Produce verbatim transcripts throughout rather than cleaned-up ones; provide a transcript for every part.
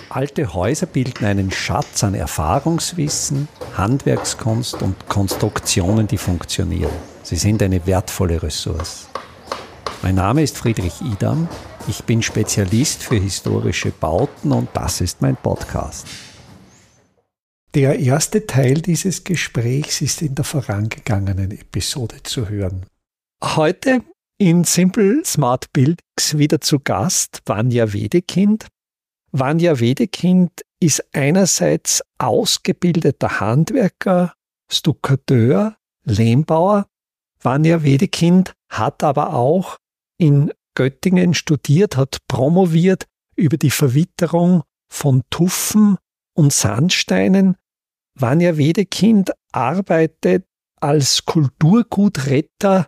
Alte Häuser bilden einen Schatz an Erfahrungswissen, Handwerkskunst und Konstruktionen, die funktionieren. Sie sind eine wertvolle Ressource. Mein Name ist Friedrich Idam. Ich bin Spezialist für historische Bauten und das ist mein Podcast. Der erste Teil dieses Gesprächs ist in der vorangegangenen Episode zu hören. Heute in Simple Smart Buildings wieder zu Gast Vanja Wedekind. Vanja Wedekind ist einerseits ausgebildeter Handwerker, Stuckateur, Lehmbauer. Vanja Wedekind hat aber auch in Göttingen studiert, hat promoviert über die Verwitterung von Tuffen und Sandsteinen. Vanja Wedekind arbeitet als Kulturgutretter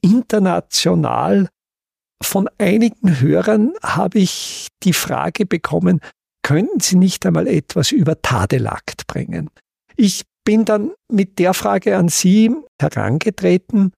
international. Von einigen Hörern habe ich die Frage bekommen, könnten Sie nicht einmal etwas über Tadelakt bringen? Ich bin dann mit der Frage an Sie herangetreten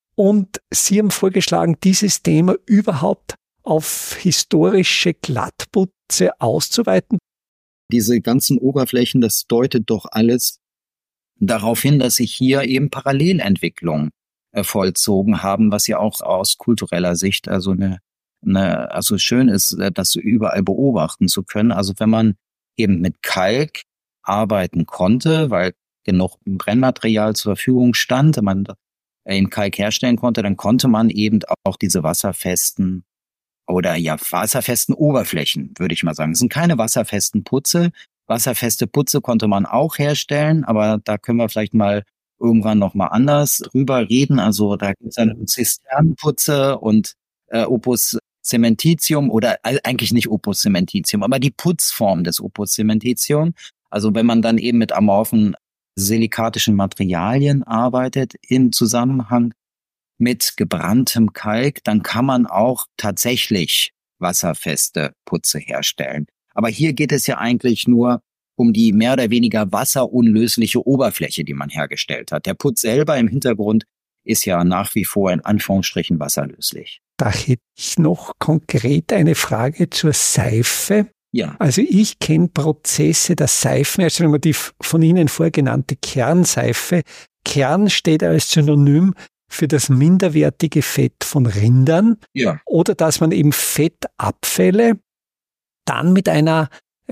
und Sie haben vorgeschlagen, dieses Thema überhaupt auf historische Glattputze auszuweiten. Diese ganzen Oberflächen, das deutet doch alles darauf hin, dass sich hier eben Parallelentwicklungen vollzogen haben, was ja auch aus kultureller Sicht also eine, eine also schön ist, das überall beobachten zu können. Also wenn man eben mit Kalk arbeiten konnte, weil genug Brennmaterial zur Verfügung stand, man in Kalk herstellen konnte, dann konnte man eben auch diese wasserfesten oder ja wasserfesten Oberflächen, würde ich mal sagen. Es sind keine wasserfesten Putze. Wasserfeste Putze konnte man auch herstellen, aber da können wir vielleicht mal irgendwann nochmal anders drüber reden. Also da gibt es dann Zisternenputze und äh, Opus Cementitium oder äh, eigentlich nicht Opus Cementitium, aber die Putzform des Opus Cementitium. Also wenn man dann eben mit amorphen silikatischen Materialien arbeitet im Zusammenhang mit gebranntem Kalk, dann kann man auch tatsächlich wasserfeste Putze herstellen. Aber hier geht es ja eigentlich nur um die mehr oder weniger wasserunlösliche Oberfläche, die man hergestellt hat. Der Putz selber im Hintergrund ist ja nach wie vor in Anführungsstrichen wasserlöslich. Da hätte ich noch konkret eine Frage zur Seife. Ja. Also ich kenne Prozesse der Seifenherstellung, die von Ihnen vorgenannte Kernseife. Kern steht als Synonym für das minderwertige Fett von Rindern. Ja. Oder dass man eben Fettabfälle dann mit einer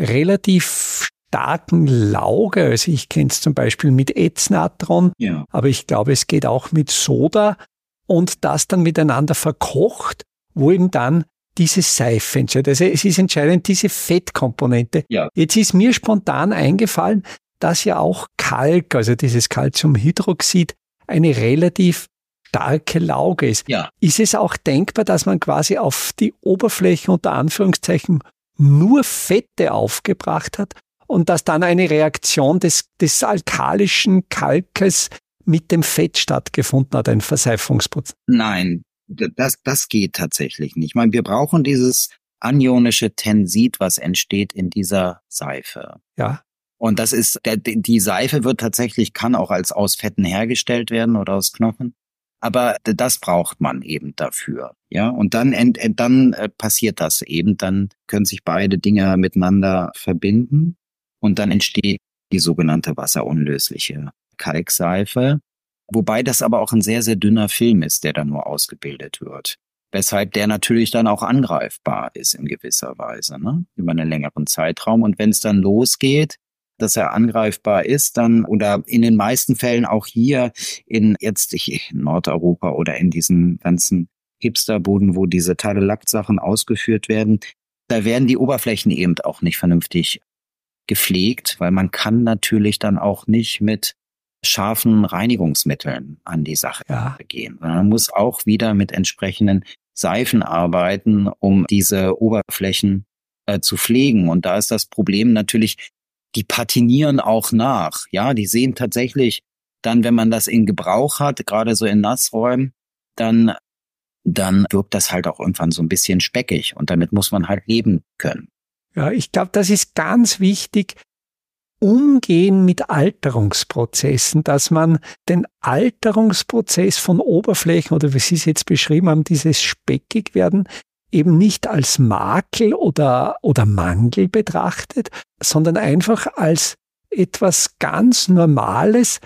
relativ starken Lauge, also ich kenne es zum Beispiel mit Ätznatron, ja. aber ich glaube, es geht auch mit Soda und das dann miteinander verkocht, wo eben dann diese Seife entsteht. Also es ist entscheidend, diese Fettkomponente. Ja. Jetzt ist mir spontan eingefallen, dass ja auch Kalk, also dieses Calciumhydroxid, eine relativ starke Lauge ist. Ja. Ist es auch denkbar, dass man quasi auf die Oberfläche unter Anführungszeichen nur Fette aufgebracht hat und dass dann eine Reaktion des, des alkalischen Kalkes mit dem Fett stattgefunden hat, ein Verseifungsprozess? Nein, das, das geht tatsächlich nicht. Ich meine, wir brauchen dieses anionische Tensid, was entsteht in dieser Seife. Ja. Und das ist, der, die Seife wird tatsächlich, kann auch als aus Fetten hergestellt werden oder aus Knochen. Aber das braucht man eben dafür, ja. Und dann, ent, dann äh, passiert das eben. Dann können sich beide Dinge miteinander verbinden und dann entsteht die sogenannte wasserunlösliche Kalkseife. Wobei das aber auch ein sehr, sehr dünner Film ist, der dann nur ausgebildet wird. Weshalb der natürlich dann auch angreifbar ist in gewisser Weise, ne? Über einen längeren Zeitraum. Und wenn es dann losgeht, dass er angreifbar ist, dann oder in den meisten Fällen auch hier in jetzt in Nordeuropa oder in diesen ganzen Hipsterboden, wo diese Tadelakt-Sachen ausgeführt werden, da werden die Oberflächen eben auch nicht vernünftig gepflegt, weil man kann natürlich dann auch nicht mit scharfen Reinigungsmitteln an die Sache ja. gehen. Man muss auch wieder mit entsprechenden Seifen arbeiten, um diese Oberflächen äh, zu pflegen. Und da ist das Problem natürlich, die patinieren auch nach. Ja, die sehen tatsächlich dann, wenn man das in Gebrauch hat, gerade so in Nassräumen, dann, dann wirkt das halt auch irgendwann so ein bisschen speckig. Und damit muss man halt leben können. Ja, ich glaube, das ist ganz wichtig. Umgehen mit Alterungsprozessen, dass man den Alterungsprozess von Oberflächen oder wie Sie es jetzt beschrieben haben, dieses speckig werden, eben nicht als Makel oder, oder Mangel betrachtet, sondern einfach als etwas ganz Normales,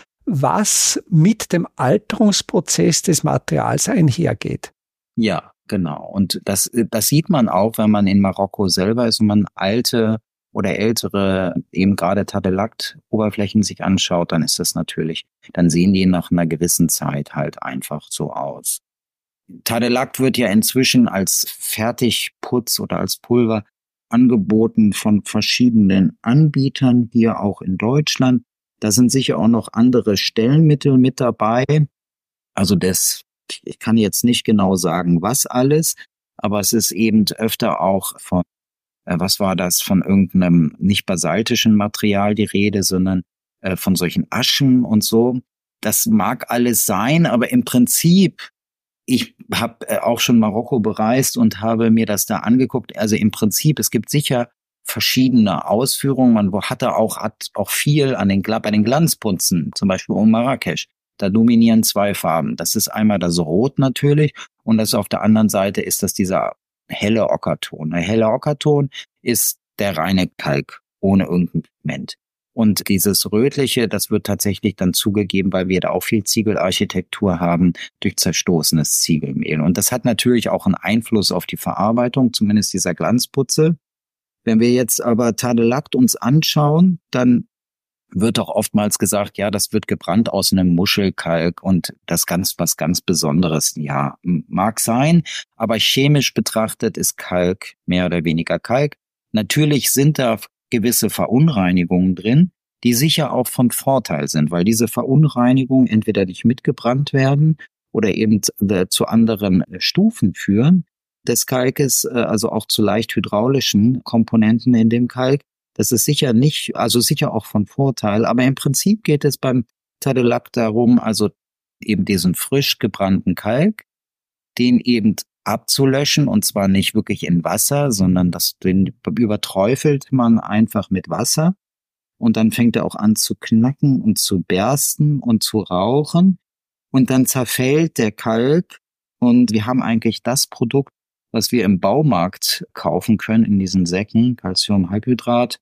was mit dem Alterungsprozess des Materials einhergeht. Ja, genau. Und das, das sieht man auch, wenn man in Marokko selber ist und man alte oder ältere, eben gerade Tadelact-Oberflächen sich anschaut, dann ist das natürlich, dann sehen die nach einer gewissen Zeit halt einfach so aus. Tadelact wird ja inzwischen als Fertigputz oder als Pulver angeboten von verschiedenen Anbietern, hier auch in Deutschland. Da sind sicher auch noch andere Stellenmittel mit dabei. Also das, ich kann jetzt nicht genau sagen, was alles, aber es ist eben öfter auch von, äh, was war das, von irgendeinem nicht basaltischen Material die Rede, sondern äh, von solchen Aschen und so. Das mag alles sein, aber im Prinzip, ich habe auch schon Marokko bereist und habe mir das da angeguckt. Also im Prinzip, es gibt sicher verschiedene Ausführungen. Man hatte auch, hat auch viel an den, bei den Glanzputzen, zum Beispiel um Marrakesch. Da dominieren zwei Farben. Das ist einmal das Rot natürlich und das auf der anderen Seite ist das dieser helle Ockerton. Der helle Ockerton ist der reine Kalk ohne irgendein Pigment. Und dieses Rötliche, das wird tatsächlich dann zugegeben, weil wir da auch viel Ziegelarchitektur haben, durch zerstoßenes Ziegelmehl. Und das hat natürlich auch einen Einfluss auf die Verarbeitung, zumindest dieser Glanzputze. Wenn wir jetzt aber Tadelact uns anschauen, dann wird auch oftmals gesagt, ja, das wird gebrannt aus einem Muschelkalk und das ganz was ganz Besonderes. Ja, mag sein, aber chemisch betrachtet ist Kalk mehr oder weniger Kalk. Natürlich sind da gewisse Verunreinigungen drin, die sicher auch von Vorteil sind, weil diese Verunreinigungen entweder nicht mitgebrannt werden oder eben zu anderen Stufen führen des Kalkes, also auch zu leicht hydraulischen Komponenten in dem Kalk. Das ist sicher nicht, also sicher auch von Vorteil, aber im Prinzip geht es beim Tadelact darum, also eben diesen frisch gebrannten Kalk, den eben abzulöschen und zwar nicht wirklich in Wasser, sondern das, den überträufelt man einfach mit Wasser und dann fängt er auch an zu knacken und zu bersten und zu rauchen und dann zerfällt der Kalk und wir haben eigentlich das Produkt, was wir im Baumarkt kaufen können in diesen Säcken, Calciumhydrat.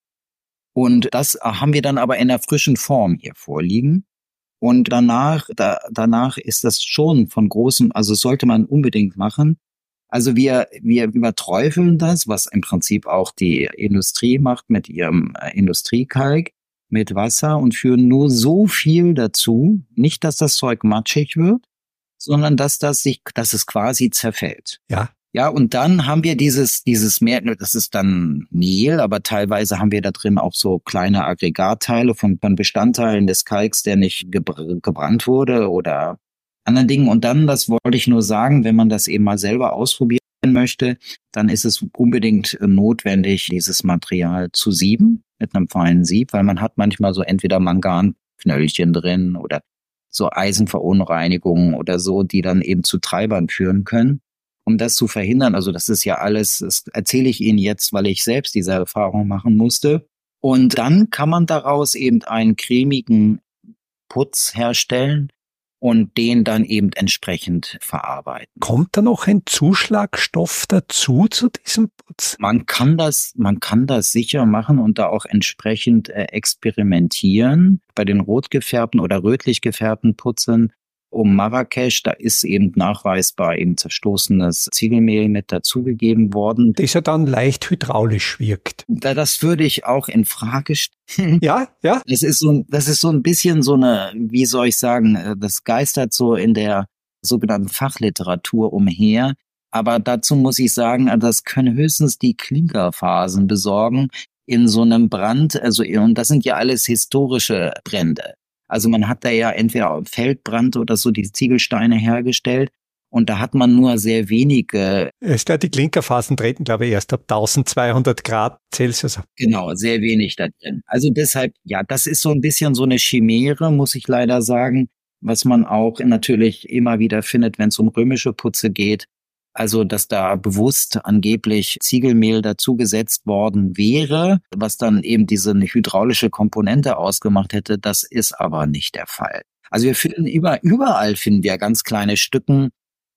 Und das haben wir dann aber in der frischen Form hier vorliegen. Und danach, da, danach ist das schon von großem, also sollte man unbedingt machen. Also wir, wir überträufeln das, was im Prinzip auch die Industrie macht mit ihrem Industriekalk, mit Wasser und führen nur so viel dazu, nicht, dass das Zeug matschig wird, sondern dass das sich, dass es quasi zerfällt. Ja. Ja, und dann haben wir dieses, dieses Mehl, das ist dann Mehl, aber teilweise haben wir da drin auch so kleine Aggregatteile von, von Bestandteilen des Kalks, der nicht gebr- gebrannt wurde oder anderen Dingen. Und dann, das wollte ich nur sagen, wenn man das eben mal selber ausprobieren möchte, dann ist es unbedingt notwendig, dieses Material zu sieben mit einem feinen Sieb, weil man hat manchmal so entweder Manganknöllchen drin oder so Eisenverunreinigungen oder so, die dann eben zu Treibern führen können. Um das zu verhindern, also das ist ja alles, das erzähle ich Ihnen jetzt, weil ich selbst diese Erfahrung machen musste. Und dann kann man daraus eben einen cremigen Putz herstellen und den dann eben entsprechend verarbeiten. Kommt da noch ein Zuschlagstoff dazu zu diesem Putz? Man kann das, man kann das sicher machen und da auch entsprechend äh, experimentieren. Bei den rot gefärbten oder rötlich gefärbten Putzen um Marrakesch, da ist eben nachweisbar eben zerstoßenes Ziegelmehl mit dazugegeben worden. Das ja dann leicht hydraulisch wirkt. Da, das würde ich auch in Frage stellen. Ja, ja. Das ist so, das ist so ein bisschen so eine, wie soll ich sagen, das geistert so in der sogenannten Fachliteratur umher. Aber dazu muss ich sagen, das können höchstens die Klinkerphasen besorgen in so einem Brand. Also, und das sind ja alles historische Brände. Also man hat da ja entweder Feldbrand oder so die Ziegelsteine hergestellt und da hat man nur sehr wenige. Ist ja, die Klinkerphasen treten, glaube ich, erst ab zwölfhundert Grad Celsius. Genau, sehr wenig da drin. Also deshalb, ja, das ist so ein bisschen so eine Chimäre, muss ich leider sagen, was man auch natürlich immer wieder findet, wenn es um römische Putze geht. Also, dass da bewusst angeblich Ziegelmehl dazugesetzt worden wäre, was dann eben diese hydraulische Komponente ausgemacht hätte, das ist aber nicht der Fall. Also wir finden über, überall finden wir ganz kleine Stücken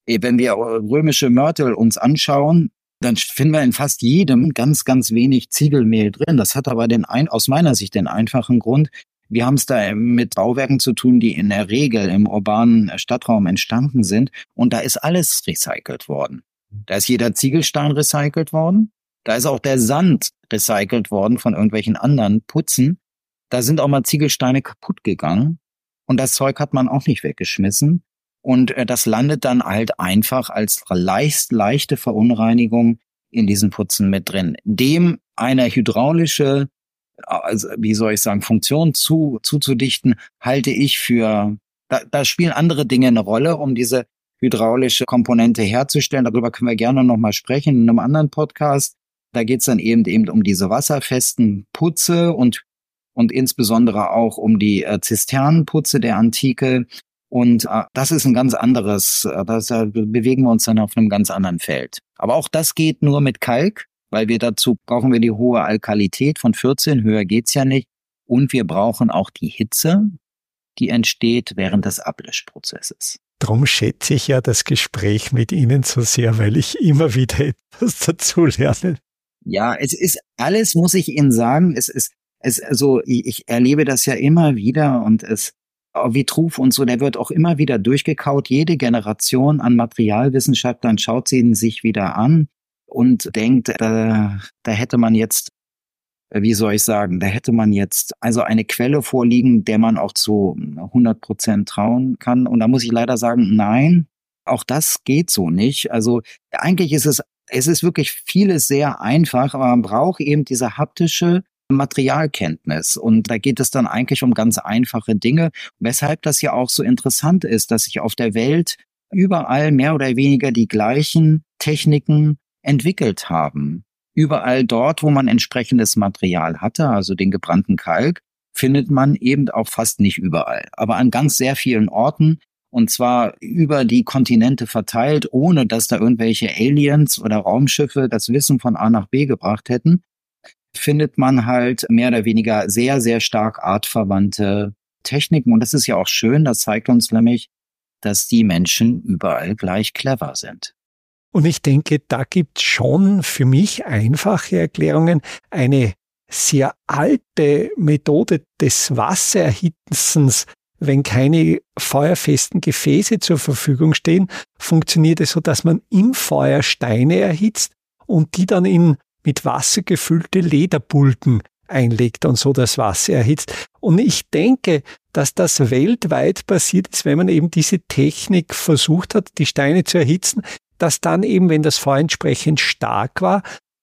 Wenn wir römische Mörtel uns anschauen, dann finden wir in fast jedem ganz, ganz wenig Ziegelmehl drin. Das hat aber den ein, aus meiner Sicht den einfachen Grund, wir haben es da mit Bauwerken zu tun, die in der Regel im urbanen Stadtraum entstanden sind. Und da ist alles recycelt worden. Da ist jeder Ziegelstein recycelt worden. Da ist auch der Sand recycelt worden von irgendwelchen anderen Putzen. Da sind auch mal Ziegelsteine kaputt gegangen. Und das Zeug hat man auch nicht weggeschmissen. Und das landet dann halt einfach als leicht, leichte Verunreinigung in diesen Putzen mit drin. Dem eine hydraulische, also wie soll ich sagen, Funktion zu, zuzudichten, halte ich für, da, da spielen andere Dinge eine Rolle, um diese hydraulische Komponente herzustellen. Darüber können wir gerne nochmal sprechen in einem anderen Podcast. Da geht's dann eben, eben um diese wasserfesten Putze und, und insbesondere auch um die äh, Zisternenputze der Antike. Und äh, das ist ein ganz anderes, äh, das, da bewegen wir uns dann auf einem ganz anderen Feld. Aber auch das geht nur mit Kalk, weil wir dazu brauchen wir die hohe Alkalität von vierzehn, höher geht's ja nicht. Und wir brauchen auch die Hitze, die entsteht während des Ablöschprozesses. Darum schätze ich ja das Gespräch mit Ihnen so sehr, weil ich immer wieder etwas dazu lerne. Ja, es ist alles, muss ich Ihnen sagen, es ist, es, also ich, ich erlebe das ja immer wieder und es Vitruv und so, der wird auch immer wieder durchgekaut. Jede Generation an Materialwissenschaftlern schaut sie ihn sich wieder an und denkt, äh, da hätte man jetzt, wie soll ich sagen, da hätte man jetzt also eine Quelle vorliegen, der man auch zu hundert Prozent trauen kann. Und da muss ich leider sagen, nein, auch das geht so nicht. Also eigentlich ist es, es ist wirklich vieles sehr einfach, aber man braucht eben diese haptische Materialkenntnis. Und da geht es dann eigentlich um ganz einfache Dinge, weshalb das ja auch so interessant ist, dass sich auf der Welt überall mehr oder weniger die gleichen Techniken entwickelt haben. Überall dort, wo man entsprechendes Material hatte, also den gebrannten Kalk, findet man eben auch fast nicht überall, aber an ganz sehr vielen Orten, und zwar über die Kontinente verteilt, ohne dass da irgendwelche Aliens oder Raumschiffe das Wissen von A nach B gebracht hätten, findet man halt mehr oder weniger sehr, sehr stark artverwandte Techniken. Und das ist ja auch schön, das zeigt uns nämlich, dass die Menschen überall gleich clever sind. Und ich denke, da gibt es schon für mich einfache Erklärungen. Eine sehr alte Methode des Wassererhitzens, wenn keine feuerfesten Gefäße zur Verfügung stehen, funktioniert es so, dass man im Feuer Steine erhitzt und die dann in mit Wasser gefüllte Lederbulden einlegt und so das Wasser erhitzt. Und ich denke, dass das weltweit passiert ist, wenn man eben diese Technik versucht hat, die Steine zu erhitzen, dass dann eben, wenn das Feuer entsprechend stark war,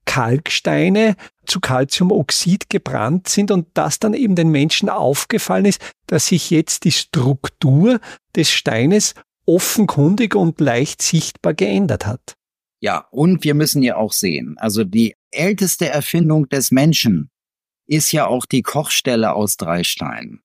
Kalksteine zu Calciumoxid gebrannt sind und dass dann eben den Menschen aufgefallen ist, dass sich jetzt die Struktur des Steines offenkundig und leicht sichtbar geändert hat. Ja, und wir müssen ja auch sehen, also die älteste Erfindung des Menschen ist ja auch die Kochstelle aus drei Steinen.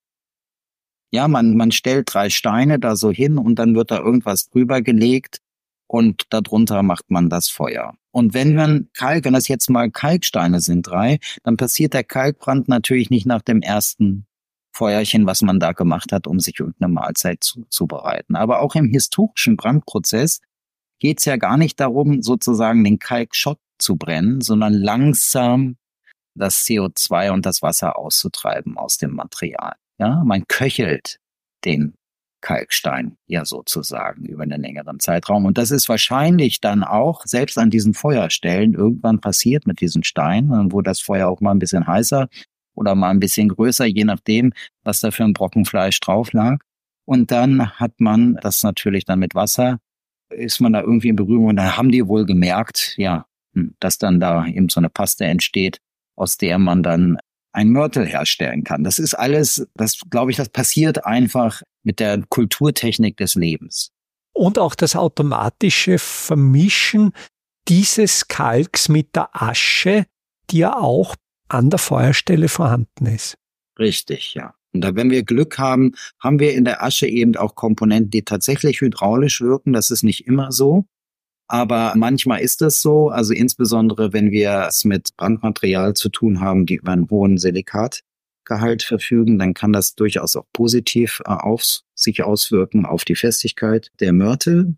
Ja, man, man stellt drei Steine da so hin und dann wird da irgendwas drüber gelegt und darunter macht man das Feuer. Und wenn man Kalk, wenn das jetzt mal Kalksteine sind, drei, dann passiert der Kalkbrand natürlich nicht nach dem ersten Feuerchen, was man da gemacht hat, um sich irgendeine Mahlzeit zuzubereiten. Aber auch im historischen Brandprozess geht es ja gar nicht darum, sozusagen den Kalkschott zu brennen, sondern langsam das C O zwei und das Wasser auszutreiben aus dem Material. Ja, man köchelt den Kalkstein ja sozusagen über einen längeren Zeitraum. Und das ist wahrscheinlich dann auch selbst an diesen Feuerstellen irgendwann passiert mit diesen Steinen, wo das Feuer auch mal ein bisschen heißer oder mal ein bisschen größer, je nachdem, was da für ein Brocken Fleisch drauf lag. Und dann hat man das natürlich dann mit Wasser, ist man da irgendwie in Berührung und dann haben die wohl gemerkt, ja, dass dann da eben so eine Paste entsteht, aus der man dann ein Mörtel herstellen kann. Das ist alles, das glaube ich, das passiert einfach mit der Kulturtechnik des Lebens. Und auch das automatische Vermischen dieses Kalks mit der Asche, die ja auch an der Feuerstelle vorhanden ist. Richtig, ja. Und da, wenn wir Glück haben, haben wir in der Asche eben auch Komponenten, die tatsächlich hydraulisch wirken. Das ist nicht immer so. Aber manchmal ist das so, also insbesondere, wenn wir es mit Brandmaterial zu tun haben, die über einen hohen Silikatgehalt verfügen, dann kann das durchaus auch positiv äh, auf sich auswirken auf die Festigkeit der Mörtel.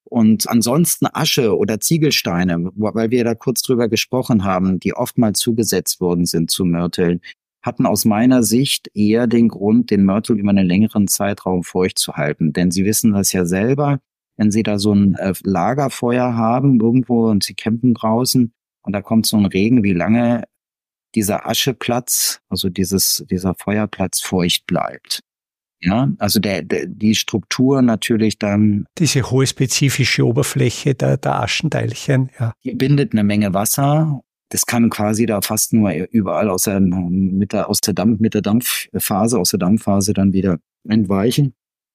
Und ansonsten Asche oder Ziegelsteine, weil wir da kurz drüber gesprochen haben, die oftmals zugesetzt worden sind zu Mörteln, hatten aus meiner Sicht eher den Grund, den Mörtel über einen längeren Zeitraum feucht zu halten. Denn Sie wissen das ja selber, wenn Sie da so ein äh, Lagerfeuer haben irgendwo und Sie campen draußen und da kommt so ein Regen, wie lange dieser Ascheplatz, also dieses, dieser Feuerplatz feucht bleibt. Ja, also der, der, die Struktur natürlich dann. Diese hohe spezifische Oberfläche der, der Aschenteilchen, ja. Die bindet eine Menge Wasser. Das kann quasi da fast nur überall aus der, mit der, aus der Dampf, mit der Dampfphase, aus der Dampfphase dann wieder entweichen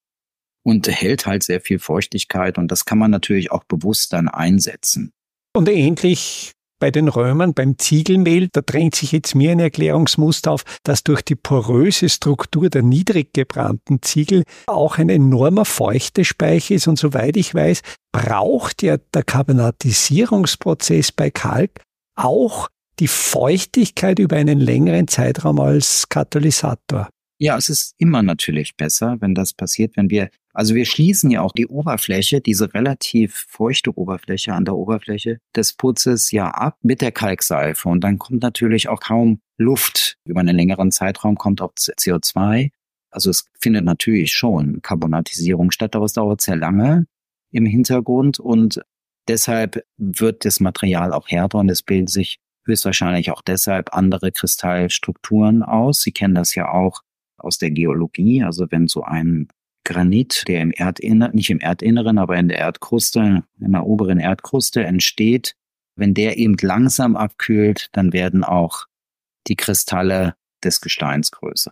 und hält halt sehr viel Feuchtigkeit und das kann man natürlich auch bewusst dann einsetzen. Und ähnlich bei den Römern, beim Ziegelmehl, da drängt sich jetzt mir ein Erklärungsmuster auf, dass durch die poröse Struktur der niedrig gebrannten Ziegel auch ein enormer Feuchtespeicher ist und soweit ich weiß, braucht ja der Karbonatisierungsprozess bei Kalk auch die Feuchtigkeit über einen längeren Zeitraum als Katalysator. Ja, es ist immer natürlich besser, wenn das passiert, wenn wir, also wir schließen ja auch die Oberfläche, diese relativ feuchte Oberfläche an der Oberfläche des Putzes ja ab mit der Kalkseife und dann kommt natürlich auch kaum Luft. Über einen längeren Zeitraum kommt auch C O zwei. Also es findet natürlich schon Karbonatisierung statt, aber es dauert sehr lange im Hintergrund und deshalb wird das Material auch härter und es bilden sich höchstwahrscheinlich auch deshalb andere Kristallstrukturen aus. Sie kennen das ja auch aus der Geologie, also wenn so ein Granit, der im Erdinneren, nicht im Erdinneren, aber in der Erdkruste, in der oberen Erdkruste entsteht, wenn der eben langsam abkühlt, dann werden auch die Kristalle des Gesteins größer.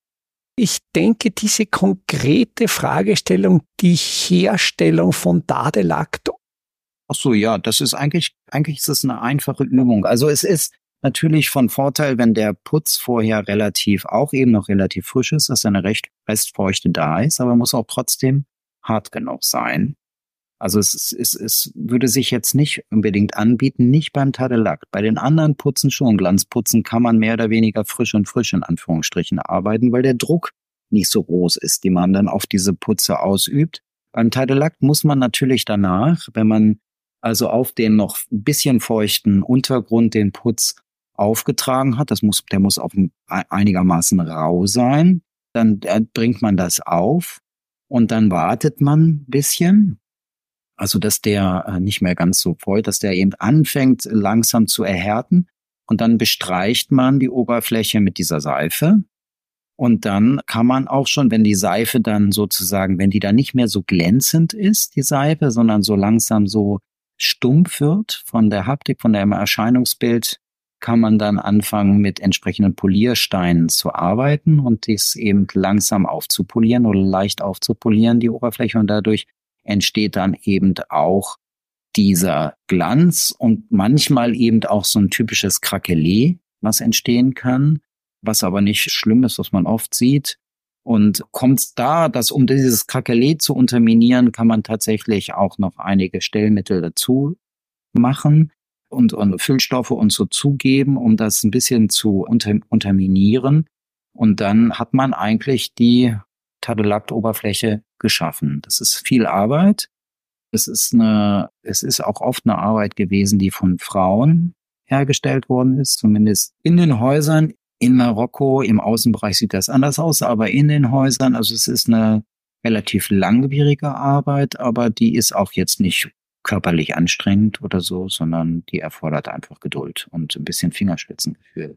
Ich denke, diese konkrete Fragestellung, die Herstellung von Dadelakt. Ach so, ja, das ist eigentlich, eigentlich ist es eine einfache Übung. Also es ist natürlich von Vorteil, wenn der Putz vorher relativ, auch eben noch relativ frisch ist, dass eine recht Restfeuchte da ist, aber muss auch trotzdem hart genug sein. Also es, es, es, es würde sich jetzt nicht unbedingt anbieten, nicht beim Tadelakt. Bei den anderen Putzen schon, Glanzputzen kann man mehr oder weniger frisch und frisch in Anführungsstrichen arbeiten, weil der Druck nicht so groß ist, den man dann auf diese Putze ausübt. Beim Tadelakt muss man natürlich danach, wenn man also auf den noch ein bisschen feuchten Untergrund den Putz aufgetragen hat, das muss, der muss auch einigermaßen rau sein, dann bringt man das auf und dann wartet man ein bisschen, also dass der nicht mehr ganz so feucht, dass der eben anfängt langsam zu erhärten und dann bestreicht man die Oberfläche mit dieser Seife und dann kann man auch schon, wenn die Seife dann sozusagen, wenn die dann nicht mehr so glänzend ist, die Seife, sondern so langsam so stumpf wird von der Haptik, von dem Erscheinungsbild, kann man dann anfangen, mit entsprechenden Poliersteinen zu arbeiten und dies eben langsam aufzupolieren oder leicht aufzupolieren, die Oberfläche. Und dadurch entsteht dann eben auch dieser Glanz und manchmal eben auch so ein typisches Krakelé, was entstehen kann, was aber nicht schlimm ist, was man oft sieht. Und kommt da, dass um dieses Krakelé zu unterminieren, kann man tatsächlich auch noch einige Stellmittel dazu machen und, und Füllstoffe und so zugeben, um das ein bisschen zu unter, unterminieren. Und dann hat man eigentlich die Tadellakt-Oberfläche geschaffen. Das ist viel Arbeit. Es ist eine, es ist auch oft eine Arbeit gewesen, die von Frauen hergestellt worden ist, zumindest in den Häusern. In Marokko, im Außenbereich sieht das anders aus, aber in den Häusern, also es ist eine relativ langwierige Arbeit, aber die ist auch jetzt nicht körperlich anstrengend oder so, sondern die erfordert einfach Geduld und ein bisschen Fingerspitzengefühl.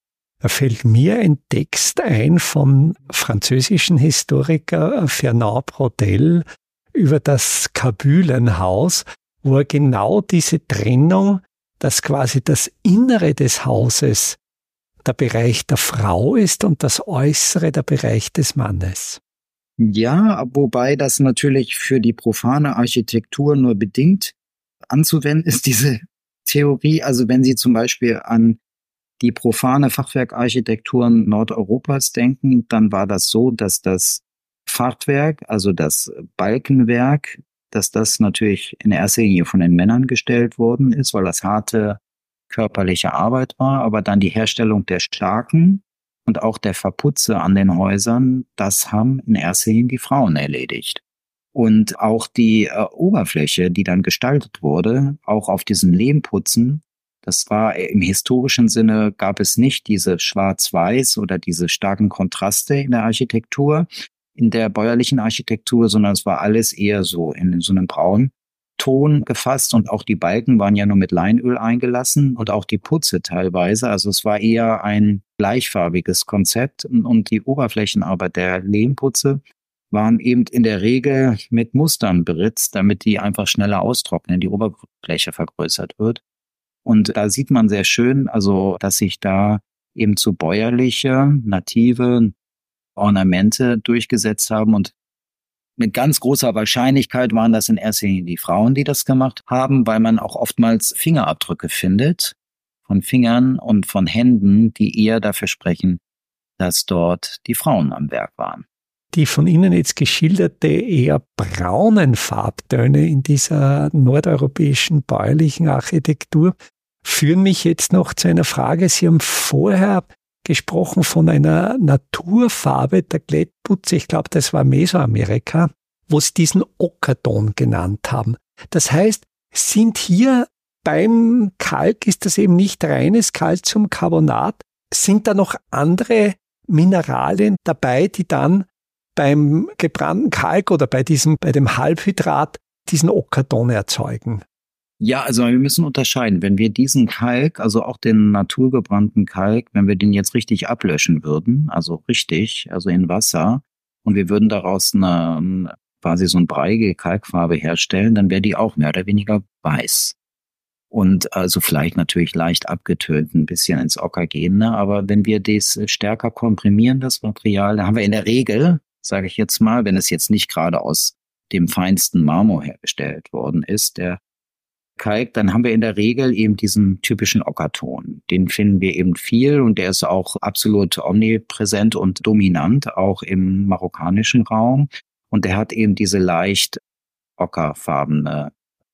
Da fällt mir ein Text ein vom französischen Historiker Fernand Braudel über das Kabülenhaus, wo er genau diese Trennung, dass quasi das Innere des Hauses der Bereich der Frau ist und das Äußere der Bereich des Mannes. Ja, wobei das natürlich für die profane Architektur nur bedingt anzuwenden ist, diese Theorie. Also wenn Sie zum Beispiel an die profane Fachwerkarchitekturen Nordeuropas denken, dann war das so, dass das Fachwerk, also das Balkenwerk, dass das natürlich in erster Linie von den Männern gestellt worden ist, weil das harte körperliche Arbeit war, aber dann die Herstellung der Starken und auch der Verputze an den Häusern, das haben in erster Linie die Frauen erledigt. Und auch die äh, Oberfläche, die dann gestaltet wurde, auch auf diesen Lehmputzen, das war im historischen Sinne, gab es nicht diese Schwarz-Weiß oder diese starken Kontraste in der Architektur, in der bäuerlichen Architektur, sondern es war alles eher so in so einem Braunton gefasst und auch die Balken waren ja nur mit Leinöl eingelassen und auch die Putze teilweise. Also es war eher ein gleichfarbiges Konzept und die Oberflächenarbeit der Lehmputze waren eben in der Regel mit Mustern beritzt, damit die einfach schneller austrocknen, die Oberfläche vergrößert wird. Und da sieht man sehr schön, also dass sich da eben zu bäuerliche, native Ornamente durchgesetzt haben. Und mit ganz großer Wahrscheinlichkeit waren das in erster Linie die Frauen, die das gemacht haben, weil man auch oftmals Fingerabdrücke findet von Fingern und von Händen, die eher dafür sprechen, dass dort die Frauen am Werk waren. Die von Ihnen jetzt geschilderte eher braunen Farbtöne in dieser nordeuropäischen bäuerlichen Architektur führen mich jetzt noch zu einer Frage. Sie haben vorher gesprochen von einer Naturfarbe der Glättputze, ich glaube, das war Mesoamerika, wo Sie diesen Ockerton genannt haben. Das heißt, sind hier beim Kalk, ist das eben nicht reines Calciumcarbonat, sind da noch andere Mineralien dabei, die dann beim gebrannten Kalk oder bei diesem, bei dem Halbhydrat diesen Ockerton erzeugen? Ja, also wir müssen unterscheiden. Wenn wir diesen Kalk, also auch den naturgebrannten Kalk, wenn wir den jetzt richtig ablöschen würden, also richtig, also in Wasser, und wir würden daraus eine, quasi so eine breiige Kalkfarbe herstellen, dann wäre die auch mehr oder weniger weiß. Und also vielleicht natürlich leicht abgetönt, ein bisschen ins Ocker gehen, ne? Aber wenn wir das stärker komprimieren, das Material, dann haben wir in der Regel, sage ich jetzt mal, wenn es jetzt nicht gerade aus dem feinsten Marmor hergestellt worden ist, der Kalk, dann haben wir in der Regel eben diesen typischen Ockerton. Den finden wir eben viel und der ist auch absolut omnipräsent und dominant, auch im marokkanischen Raum. Und der hat eben diese leicht ockerfarbene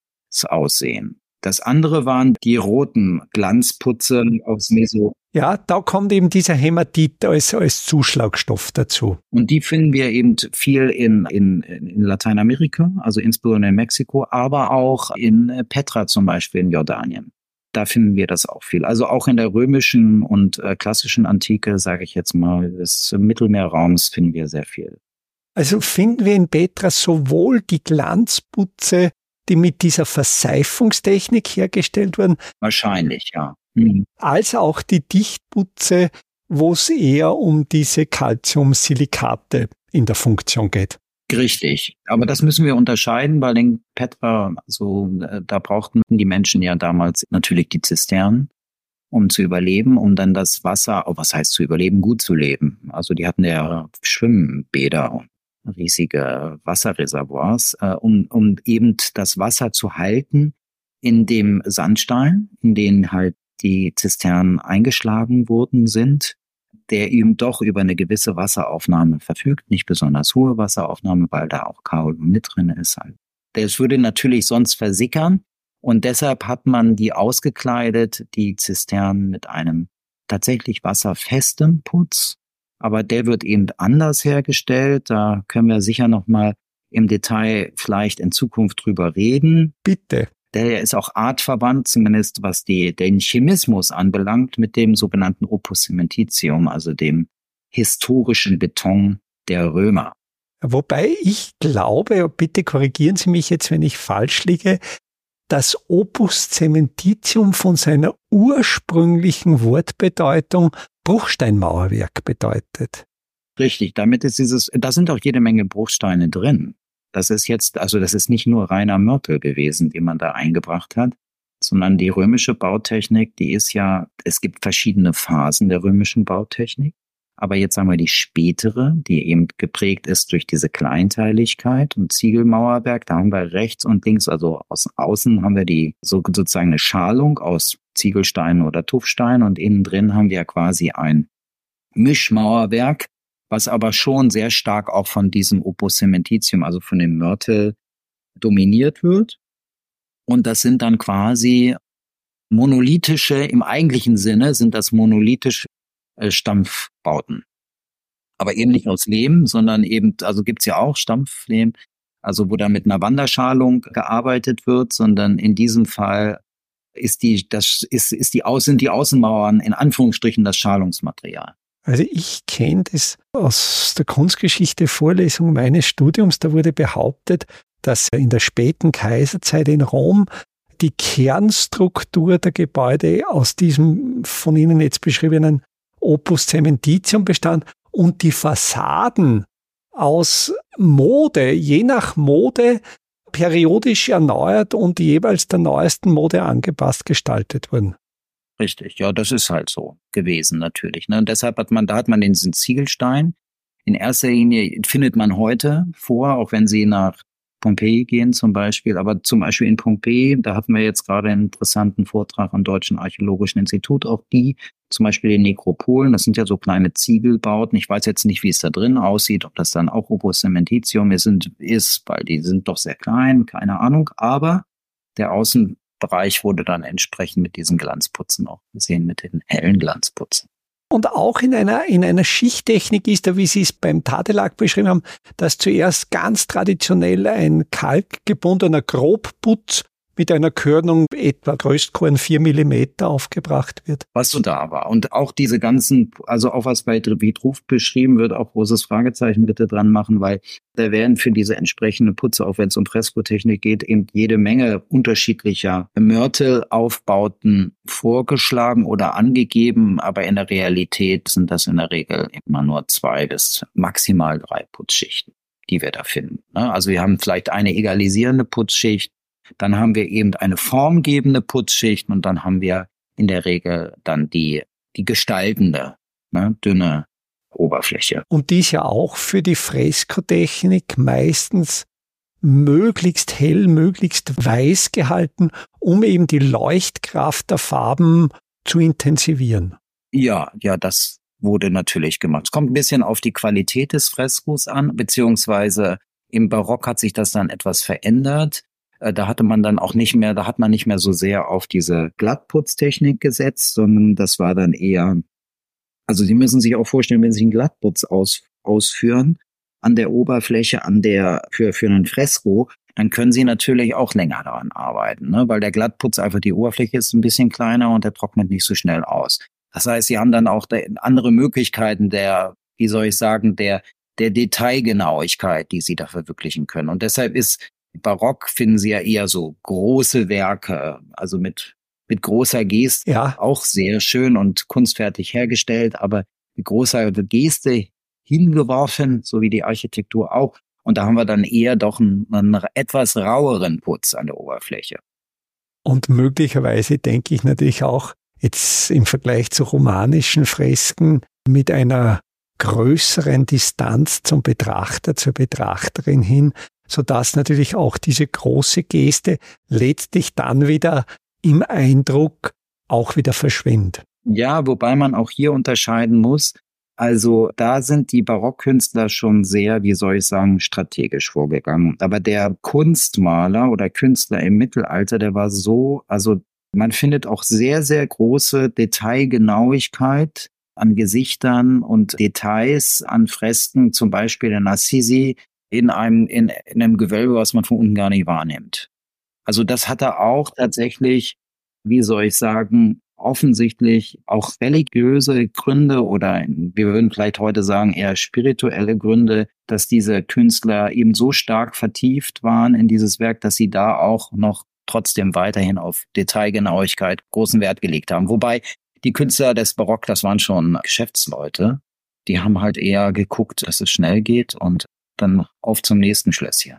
Aussehen. Das andere waren die roten Glanzputze aus Meso. Ja, da kommt eben dieser Hämatit als, als Zuschlagstoff dazu. Und die finden wir eben viel in, in, in Lateinamerika, also insbesondere in Mexiko, aber auch in Petra zum Beispiel in Jordanien. Da finden wir das auch viel. Also auch in der römischen und äh, klassischen Antike, sage ich jetzt mal, des Mittelmeerraums finden wir sehr viel. Also finden wir in Petra sowohl die Glanzputze, die mit dieser Verseifungstechnik hergestellt wurden. Wahrscheinlich, ja. Mhm. Als auch die Dichtputze, wo es eher um diese Calciumsilikate in der Funktion geht. Richtig. Aber das müssen wir unterscheiden, weil in Petra, so, da brauchten die Menschen ja damals natürlich die Zisternen, um zu überleben, um dann das Wasser, oh, was heißt zu überleben, gut zu leben. Also die hatten ja Schwimmbäder, riesige Wasserreservoirs, äh, um, um eben das Wasser zu halten in dem Sandstein, in den halt die Zisternen eingeschlagen worden sind, der eben doch über eine gewisse Wasseraufnahme verfügt, nicht besonders hohe Wasseraufnahme, weil da auch Kaolin mit drin ist. Das würde natürlich sonst versickern und deshalb hat man die ausgekleidet, die Zisternen mit einem tatsächlich wasserfestem Putz. Aber der wird eben anders hergestellt. Da können wir sicher noch mal im Detail vielleicht in Zukunft drüber reden. Bitte. Der ist auch artverwandt, zumindest was die, den Chemismus anbelangt, mit dem sogenannten Opus caementitium, also dem historischen Beton der Römer. Wobei ich glaube, bitte korrigieren Sie mich jetzt, wenn ich falsch liege, dass Opus caementitium von seiner ursprünglichen Wortbedeutung Bruchsteinmauerwerk bedeutet. Richtig, damit ist dieses, da sind auch jede Menge Bruchsteine drin. Das ist jetzt, also das ist nicht nur reiner Mörtel gewesen, den man da eingebracht hat, sondern die römische Bautechnik, die ist ja, es gibt verschiedene Phasen der römischen Bautechnik. Aber jetzt sagen wir die spätere, die eben geprägt ist durch diese Kleinteiligkeit und Ziegelmauerwerk. Da haben wir rechts und links, also aus außen haben wir die so, sozusagen eine Schalung aus Ziegelsteinen oder Tuffstein und innen drin haben wir quasi ein Mischmauerwerk, was aber schon sehr stark auch von diesem Opus caementitium, also von dem Mörtel, dominiert wird. Und das sind dann quasi monolithische, im eigentlichen Sinne sind das monolithische Stampfbauten. Aber eben nicht aus Lehm, sondern eben, also gibt's ja auch Stampflehm, also wo dann mit einer Wanderschalung gearbeitet wird, sondern in diesem Fall ist die, das ist, ist die Außen, die Außenmauern in Anführungsstrichen das Schalungsmaterial. Also ich kenne das aus der Kunstgeschichte-Vorlesung meines Studiums, da wurde behauptet, dass in der späten Kaiserzeit in Rom die Kernstruktur der Gebäude aus diesem von Ihnen jetzt beschriebenen Opus Caementitium bestand und die Fassaden aus Mode, je nach Mode, periodisch erneuert und jeweils der neuesten Mode angepasst gestaltet wurden. Richtig, ja, das ist halt so gewesen natürlich. Ne? Und deshalb hat man, da hat man diesen Ziegelstein. In erster Linie findet man heute vor, auch wenn Sie nach Pompeji gehen zum Beispiel, aber zum Beispiel in Pompeji, da hatten wir jetzt gerade einen interessanten Vortrag am Deutschen Archäologischen Institut, auch die, zum Beispiel die Nekropolen, das sind ja so kleine Ziegelbauten. Ich weiß jetzt nicht, wie es da drin aussieht, ob das dann auch Opus Caementitium ist, ist, weil die sind doch sehr klein, keine Ahnung, aber der Außenbereich wurde dann entsprechend mit diesen Glanzputzen auch gesehen, mit den hellen Glanzputzen. Und auch in einer, in einer Schichttechnik ist da, wie Sie es beim Tadelakt beschrieben haben, dass zuerst ganz traditionell ein kalkgebundener Grobputz mit einer Körnung etwa Größtkorn vier Millimeter aufgebracht wird. Was so da war. Und auch diese ganzen, also auch was bei Vitruv beschrieben wird, auch großes Fragezeichen bitte dran machen, weil da werden für diese entsprechende Putze, auch wenn es um Freskotechnik geht, eben jede Menge unterschiedlicher Mörtelaufbauten vorgeschlagen oder angegeben, aber in der Realität sind das in der Regel immer nur zwei bis maximal drei Putzschichten, die wir da finden. Also wir haben vielleicht eine egalisierende Putzschicht, dann haben wir eben eine formgebende Putzschicht und dann haben wir in der Regel dann die, die gestaltende, ne, dünne Oberfläche. Und die ist ja auch für die Freskotechnik meistens möglichst hell, möglichst weiß gehalten, um eben die Leuchtkraft der Farben zu intensivieren. Ja, ja, das wurde natürlich gemacht. Es kommt ein bisschen auf die Qualität des Freskos an, beziehungsweise im Barock hat sich das dann etwas verändert. Da hatte man dann auch nicht mehr, da hat man nicht mehr so sehr auf diese Glattputztechnik gesetzt, sondern das war dann eher, also Sie müssen sich auch vorstellen, wenn Sie einen Glattputz aus, ausführen an der Oberfläche, an der, für, für einen Fresko, dann können Sie natürlich auch länger daran arbeiten, ne? Weil der Glattputz einfach, die Oberfläche ist ein bisschen kleiner und der trocknet nicht so schnell aus. Das heißt, Sie haben dann auch andere Möglichkeiten der, wie soll ich sagen, der, der Detailgenauigkeit, die Sie da verwirklichen können. Und deshalb ist Barock finden Sie ja eher so große Werke, also mit mit großer Geste, ja, auch sehr schön und kunstfertig hergestellt, aber mit großer Geste hingeworfen, so wie die Architektur auch. Und da haben wir dann eher doch einen, einen etwas raueren Putz an der Oberfläche. Und möglicherweise denke ich natürlich auch jetzt im Vergleich zu romanischen Fresken mit einer größeren Distanz zum Betrachter, zur Betrachterin hin, sodass natürlich auch diese große Geste letztlich dann wieder im Eindruck auch wieder verschwindet. Ja, wobei man auch hier unterscheiden muss, also da sind die Barockkünstler schon sehr, wie soll ich sagen, strategisch vorgegangen. Aber der Kunstmaler oder Künstler im Mittelalter, der war so, also man findet auch sehr, sehr große Detailgenauigkeit an Gesichtern und Details an Fresken, zum Beispiel der Assisi, in einem, in, in einem Gewölbe, was man von unten gar nicht wahrnimmt. Also das hat er auch tatsächlich, wie soll ich sagen, offensichtlich auch religiöse Gründe oder wir würden vielleicht heute sagen eher spirituelle Gründe, dass diese Künstler eben so stark vertieft waren in dieses Werk, dass sie da auch noch trotzdem weiterhin auf Detailgenauigkeit großen Wert gelegt haben. Wobei die Künstler des Barock, das waren schon Geschäftsleute, die haben halt eher geguckt, dass es schnell geht und dann auf zum nächsten Schlösschen.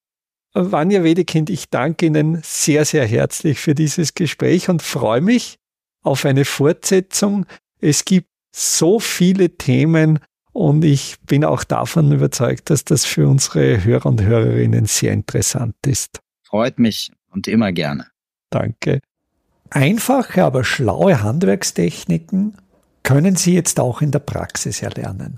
Vanja Wedekind, ich danke Ihnen sehr, sehr herzlich für dieses Gespräch und freue mich auf eine Fortsetzung. Es gibt so viele Themen und ich bin auch davon überzeugt, dass das für unsere Hörer und Hörerinnen sehr interessant ist. Freut mich und immer gerne. Danke. Einfache, aber schlaue Handwerkstechniken können Sie jetzt auch in der Praxis erlernen.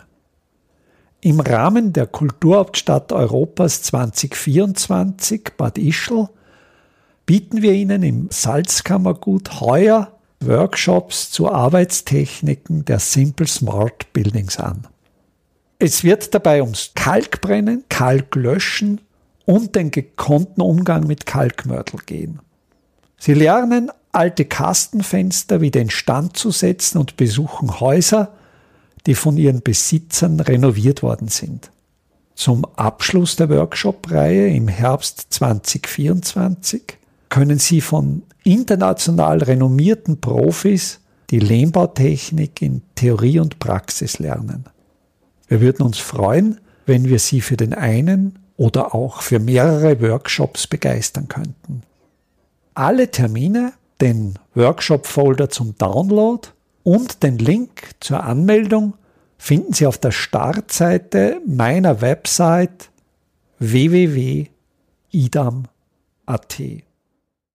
Im Rahmen der Kulturhauptstadt Europas zwanzig vierundzwanzig Bad Ischl bieten wir Ihnen im Salzkammergut heuer Workshops zu Arbeitstechniken der Simple Smart Buildings an. Es wird dabei ums Kalkbrennen, Kalklöschen und den gekonnten Umgang mit Kalkmörtel gehen. Sie lernen, alte Kastenfenster wieder instand zu setzen und besuchen Häuser, die von ihren Besitzern renoviert worden sind. Zum Abschluss der Workshop-Reihe im Herbst zwanzig vierundzwanzig können Sie von international renommierten Profis die Lehmbautechnik in Theorie und Praxis lernen. Wir würden uns freuen, wenn wir Sie für den einen oder auch für mehrere Workshops begeistern könnten. Alle Termine, den Workshop-Folder zum Download und den link zur Anmeldung finden Sie auf der Startseite meiner Website w w w punkt idam punkt a t.